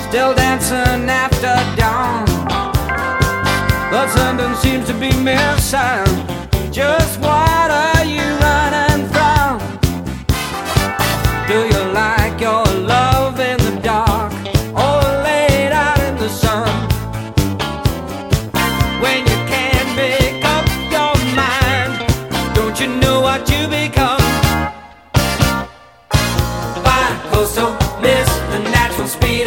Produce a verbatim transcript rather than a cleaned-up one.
still dancing after dawn. But something seems to be missing. Just what are you running from? Do you like your love in the dark or laid out in the sun? When you can't make up your mind, don't you know what you become? Bi-coastal, miss the natural speed